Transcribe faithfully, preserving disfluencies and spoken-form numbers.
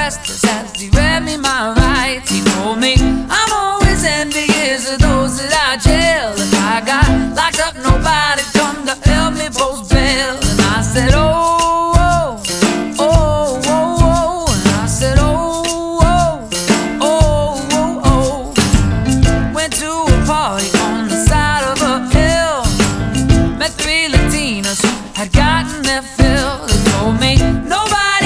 restless as he read me my rights. He told me I'm always envious of those that are jealous.